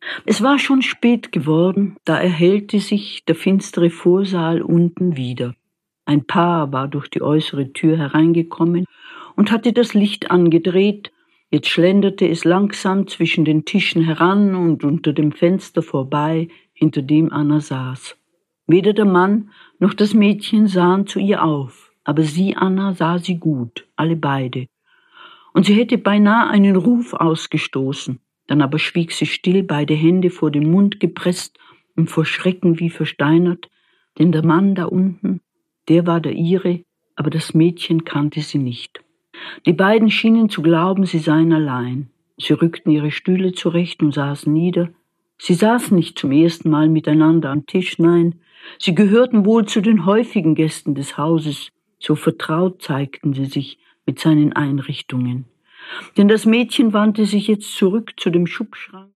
Es war schon spät geworden, da erhellte sich der finstere Vorsaal unten wieder. Ein Paar war durch die äußere Tür hereingekommen und hatte das Licht angedreht. Jetzt schlenderte es langsam zwischen den Tischen heran und unter dem Fenster vorbei, hinter dem Anna saß. Weder der Mann noch das Mädchen sahen zu ihr auf, aber sie, Anna, sah sie gut, alle beide. Und sie hätte beinahe einen Ruf ausgestoßen. Dann aber schwieg sie still, beide Hände vor den Mund gepresst und vor Schrecken wie versteinert, denn der Mann da unten, der war der ihre, aber das Mädchen kannte sie nicht. Die beiden schienen zu glauben, sie seien allein. Sie rückten ihre Stühle zurecht und saßen nieder. Sie saßen nicht zum ersten Mal miteinander am Tisch, nein, sie gehörten wohl zu den häufigen Gästen des Hauses, so vertraut zeigten sie sich mit seinen Einrichtungen. Denn das Mädchen wandte sich jetzt zurück zu dem Schubschrank.